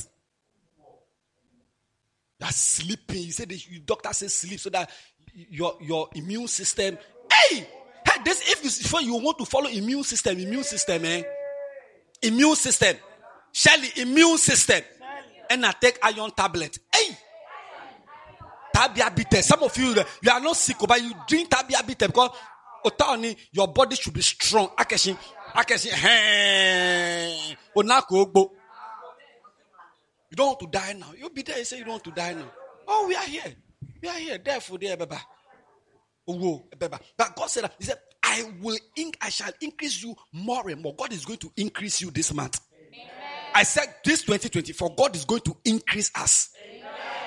You are sleeping. You said the doctor says sleep so that your your immune system. Hey. This, if you, if you want to follow immune system, immune system, eh? Immune system. Shelly, immune system. And I take iron tablet. Hey! Tabia bitter. Some of you, you are not sick, but you drink tabia bitter because your body should be strong. Akeshi, akeshi, hey! You don't want to die now. You'll be there, you say you don't want to die now. Oh, we are here. We are here. Therefore, there, Baba. Oh, Baba. But God said, He said, I will, inc- I shall increase you more and more. God is going to increase you this month. Amen. I said this twenty twenty-four, God is going to increase us. Amen.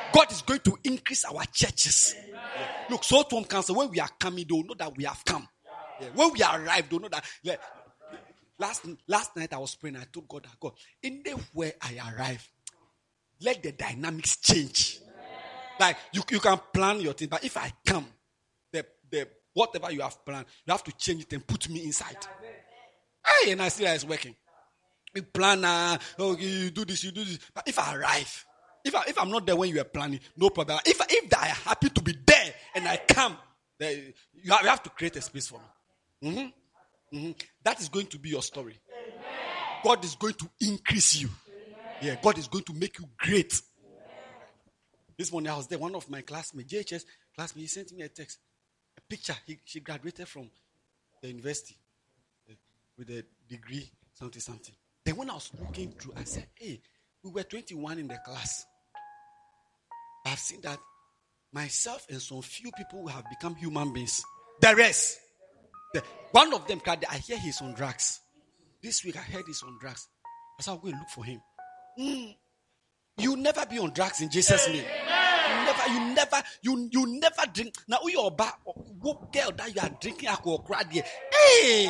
God is going to increase our churches. Yeah. Look, so to council, when we are coming, they'll know that we have come. Yeah. When we arrive, they'll know that. Yeah. Last, last night I was praying, I told God, God, anywhere I arrive, let the dynamics change. Like, you, you can plan your thing, but if I come, the, the whatever you have planned, you have to change it and put me inside. Hey, and I see that it's working. You plan, uh, oh, you do this, you do this. But if I arrive, if, I, if I'm not there when you are planning, no problem. If, if I am happy to be there and I come, then you have, you have to create a space for me. Mm-hmm. Mm-hmm. That is going to be your story. Amen. God is going to increase you. Amen. Yeah, God is going to make you great. Amen. This morning I was there. One of my classmates, J H S classmate, he sent me a text, a picture. He, she graduated from the university with a degree, something, something. Then when I was looking through, I said, hey, we were twenty-one in the class. I've seen that myself and some few people have become human beings. The rest. The, one of them, I hear he's on drugs. This week I heard he's on drugs. I said, I'll go and look for him. Mm. You'll never be on drugs in Jesus' name. You never, you never, you, you never drink. Now, who you're about, what girl that you are drinking alcohol, hey!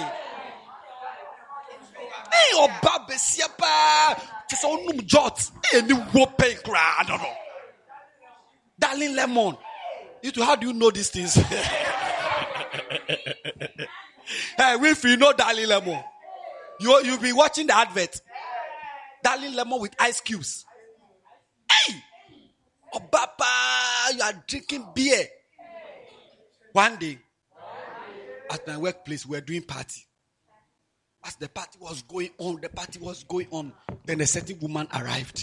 Hey, Oba Besiapa, just on no jot, any whooping cry, I don't know. Darling Lemon, you two, how do you know these things? Hey, if you know Darling Lemon, you you'll be watching the advert. Darling Lemon with ice cubes. Hey, Obapa, you are drinking beer. One day, at my workplace, we were doing party. As the party was going on, the party was going on. Then a certain woman arrived.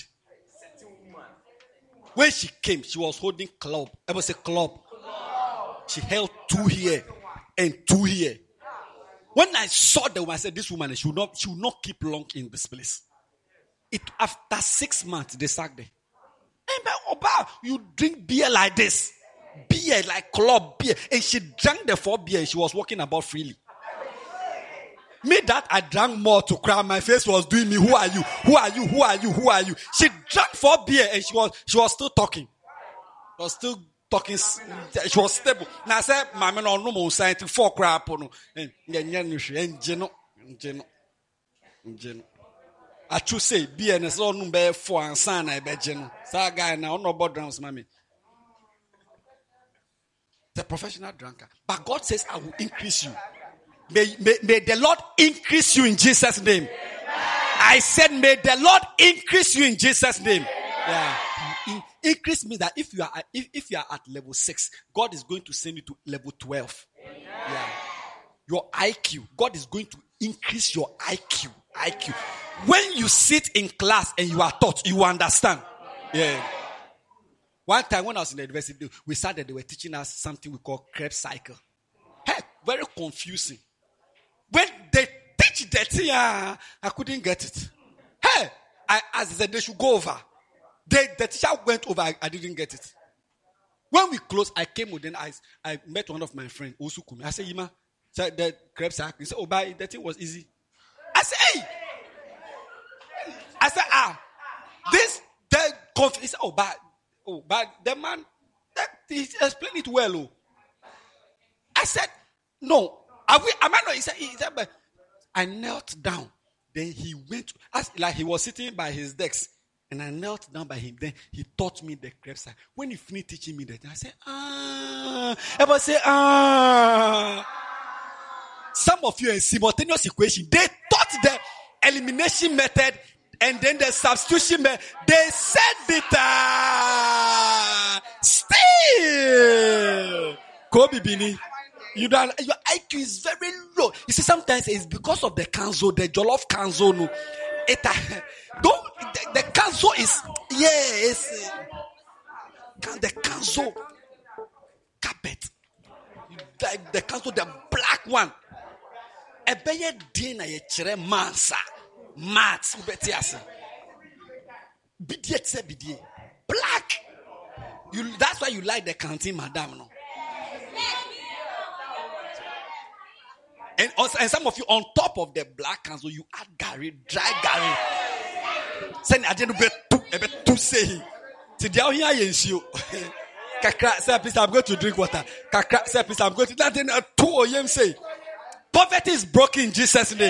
When she came, she was holding club. I was a club. She held two here and two here. When I saw the woman, I said, this woman, she will not, she will not keep long in this place. It after six months, they sacked her. Hey, but Oba, you drink beer like this. Beer, like club beer. And she drank the four beer and she was walking about freely. Me that I drank more to cry. My face was doing me. Who are you? Who are you? Who are you? Who are you? She drank four beer and she was she was still talking. She was still talking. She was stable. Now I said, "Mama, no, no more scientific four crap no." And geno, geno, geno. I choose say beer and so no be four and son I be geno. So guy now no about drums, mommy. The professional drinker, but God says, "I will increase you." May, may, may the Lord increase you in Jesus' name. Amen. I said, may the Lord increase you in Jesus' name. Yeah. In, increase means that if you are if, if you are at level six, God is going to send you to level twelve. Amen. Yeah. Your I Q, God is going to increase your I Q. I Q. When you sit in class and you are taught, you understand. Yeah. One time when I was in the university, we started, they were teaching us something we call Krebs cycle. Hey, very confusing. When they teach that, yeah, I couldn't get it. Hey, I asked them they should go over. They, the teacher went over, I, I didn't get it. When we closed, I came with them. I, I met one of my friends, Osukumi. I said, Ima, said the Krebs cycle. He said, oh, but that thing was easy. I said, hey. I said, ah, this, the conf-. He said, oh, but, oh, but the man, that, he explained it well, oh. I said, no. Are we, am I not? He said, he said, but I knelt down. Then he went, as, like he was sitting by his desk. And I knelt down by him. Then he taught me the Krebs cycle. When he finished teaching me that, I said, ah. Everybody say, ah. Some of you in simultaneous equation, they taught the elimination method and then the substitution method. They said it. Ah. Still. Kobe Bini. You don't, your I Q is very low. You see, sometimes it's because of the kanzo, the jollof kanzo. No, it, uh, don't, the, the kanzo is, yes, uh, the kanzo carpet. The, the kanzo, the black one. A beye dina ye chere mansa. Mats, ubetiasa. Bidye tse bidye. Black. You, that's why you like the canteen, madam, no? And, also, and some of you, on top of the black council, you add Gary, dry Gary. Send I didn't bet two, bet two say. Today here you Kakra, say please, I'm going to drink water. Kakra, say please, I'm going to that thing. Two of them say, poverty is broken in Jesus' name.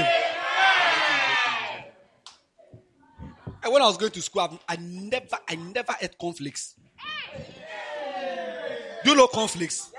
And when I was going to school, I, I never, I never ate cornflakes. Do you know cornflakes?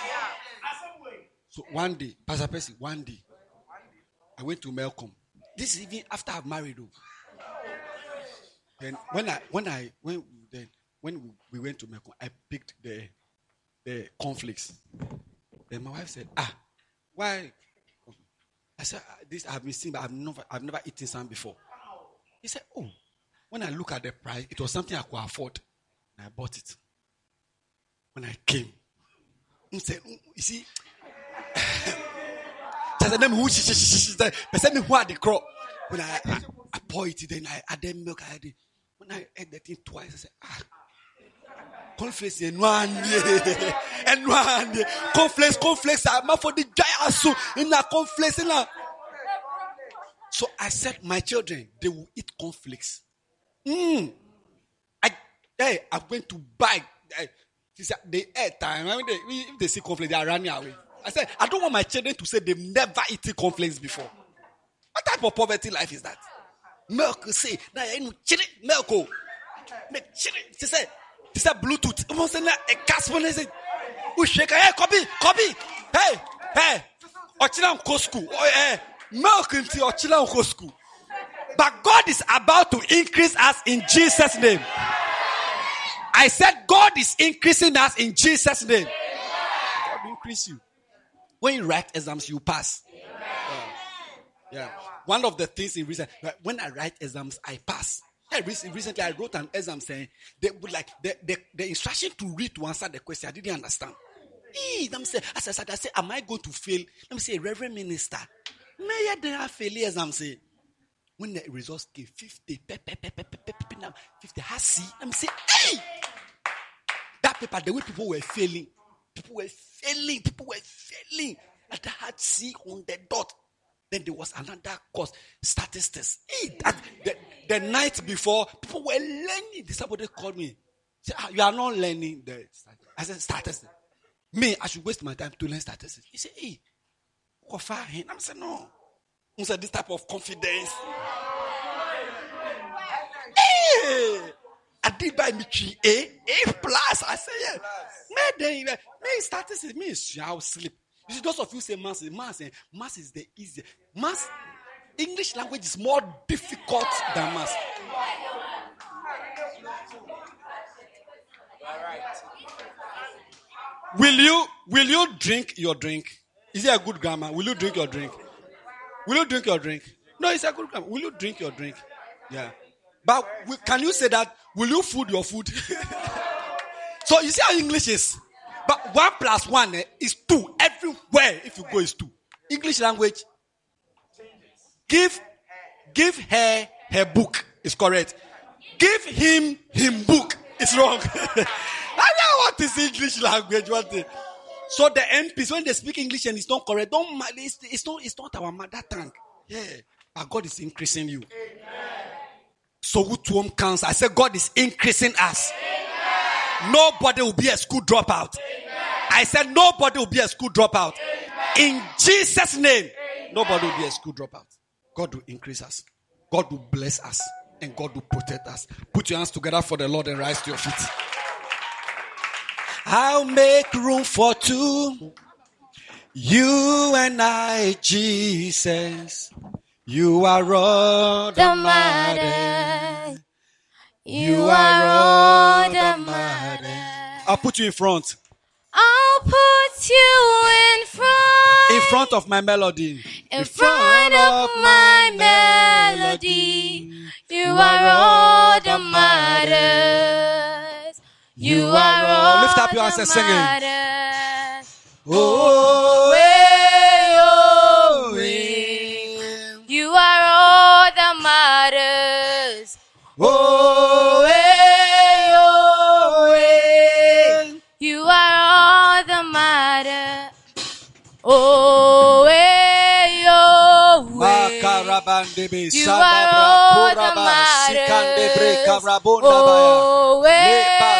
So one day, Pastor Percy, one day, I went to Malcolm. This is even after I've married. Though. Then when I, when I, when then. When we went to Malcolm, I picked the the cornflakes. Then my wife said, "Ah, why?" I said, "This I've been seeing, but I've never, I've never eaten some before." He said, "Oh, when I look at the price, it was something I could afford, and I bought it." When I came, he said, "You see," I said, "Let me who she she she she said me who had the crop." When I I, I pour it, then I added milk. I added. When I ate the thing twice, I said, "Ah." Conflicts and one and one conflicts, conflicts are my for the giant in that conflicts. So I said, my children, they will eat conflicts. Mm. I, hey, I'm going to buy. I, they air time. I mean, they, if they see conflicts, they are running away. I said, I don't want my children to say they've never eaten conflicts before. What type of poverty life is that? Milk, say, milk, milk, she said. She said Bluetooth. I'm saying a cast when I said, "We shake hey, copy, copy, hey, hey, Ochila Unko school, oh, hey, milk into Ochila Unko school." But God is about to increase us in Jesus' name. I said, God is increasing us in Jesus' name. God will increase you. When you write exams, you pass. Yeah. yeah. One of the things in recent, when I write exams, I pass. Hey, recently, I wrote an exam saying they would like the, the, the instruction to read to answer the question. I didn't understand. Hey, let me say, as I said, I said, am I going to fail? Let me say, Reverend Minister, may I then have failure exam? Say, when the results came, fifty, fifty, Hasi. Let me say, hey, that paper, the way people were failing, people were failing, people were failing. At the had C on the dot. Then there was another course, statistics. Hey, that, the, the night before, people were learning. Somebody called me. Said, ah, you are not learning the statistics. I said, statistics. Me, I should waste my time to learn statistics. He said, hey, what for him? I said, no. I said, this type of confidence. Hey, I did buy me A, A plus. I said, yeah. Me, me, statistics, me, shall sleep. You see, those of you say math, math, math is the easiest. Math, English language is more difficult than math. Will you, will you drink your drink? Is it a good grammar? Will you drink your drink? Will you drink your drink? No, it's a good grammar. Will you drink your drink? Yeah. But will, can you say that? Will you food your food? So you see how English is? But one plus one eh, is two. Everywhere, if you go, is two. English language. Give, give her her book. Is correct. Give him him book. It's wrong. I know what is English language. What is, so the M Ps, when they speak English and it's not correct, don't mind. It's, it's not. It's not our mother tongue. Yeah, but God is increasing you. Amen. So who to whom counts? I said God is increasing us. Amen. Nobody will be a school dropout. Amen. I said nobody will be a school dropout. Amen. In Jesus' name, amen. Nobody will be a school dropout. God will increase us. God will bless us. And God will protect us. Put your hands together for the Lord and rise to your feet. I'll make room for two. You and I, Jesus. You are all that matter. You are all that matter. I'll put you in front. I'll put you in front. In front of my melody. In front of my melody. You are all that matters. You are all. Lift up your hands and sing it. Oh, way, oh, way. You are all that matters. Oh, way, oh, way. You are all that matters. Oh, way, oh, way. You are all that matters. Oh, way.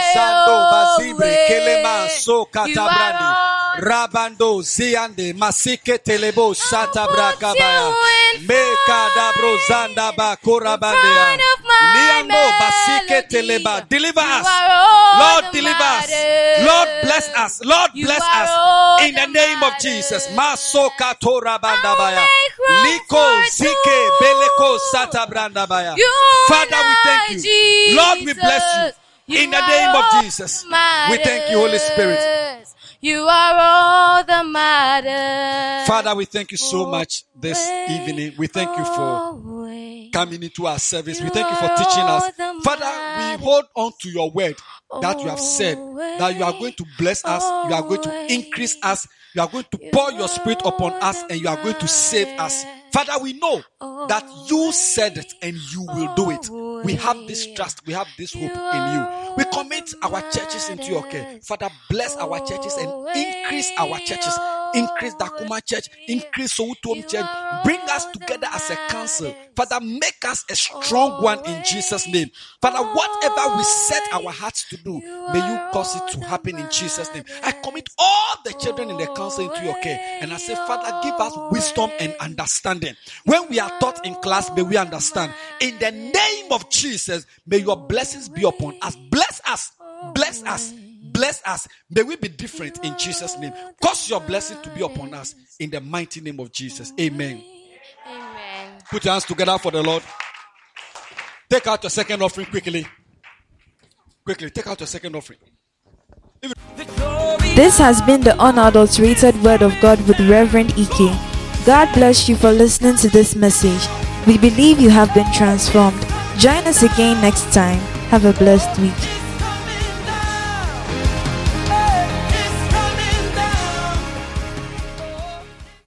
Sando Bazibre away. Kelema So You are Katabrandi all Rabando Ziande Masike Telebo Sata put Brakabaya you in Meka Dabro Zanda Bakorabandea front of my Liando Basike melody. Teleba. Deliver You us. are all Lord, that deliver us. matters. Lord, bless us. Lord, You bless are us. all In the that name of matters. Jesus. Masoka Tora Bandabaya. I'll make room Liko for Zike two. Beleko Sata Brandabaya. You Father, and we I, thank you. Lord, we bless you. Jesus. You In the are name of all Jesus. that We thank you, Holy Spirit. matters. You are all that matters. Father, we thank you so much this evening. We thank you for Always. coming into our service. We You thank you for are teaching us. all that Father, matters. we hold on to your word that you have said, that you are going to bless us, you are going to increase us, you are going to pour your spirit upon us, and you are going to save us. Father, we know that you said it and you will do it. We have this trust, we have this hope in you. We commit our churches into your care. Father, bless our churches and increase our churches. Increase Dakuma Church, increase Soutom Church. Bring us together as a council. Father, make us a strong one in Jesus' name. Father, whatever we set our hearts to do, may you cause it to happen in Jesus' name. I commit all the children in the council into your care. And I say, Father, give us wisdom and understanding. When we are taught in class, may we understand. In the name of Jesus, may your blessings be upon us. Bless us. Bless us. Bless us. May we be different in Jesus' name. Cause your blessing to be upon us in the mighty name of Jesus. Amen. Amen. Put your hands together for the Lord. Take out your second offering quickly. Quickly, take out your second offering. This has been the unadulterated Word of God with Reverend Ike. God bless you for listening to this message. We believe you have been transformed. Join us again next time. Have a blessed week.